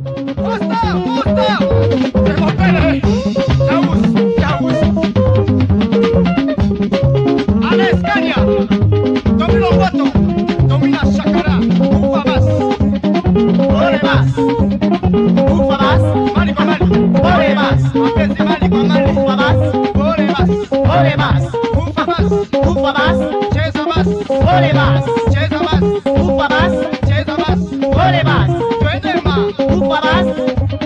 Usta! Usta! Devo bene! Yavuz! Ale Scania! Domino Guato! Domina Shakara! Ufa Bass! Ore Bass! Ufa Bass! Mali kwa mali! Ore Bass! Mapenzi mali kwa mali! Ufa Bass! Ore Bass! Ore Bass! Ufa Bass! Ufa Bass! Cheza Bass! Ore Bass! Cheza Bass! Ufa Bass! Cheza Bass! Ore Bass! Twende ma! Ufa Bass!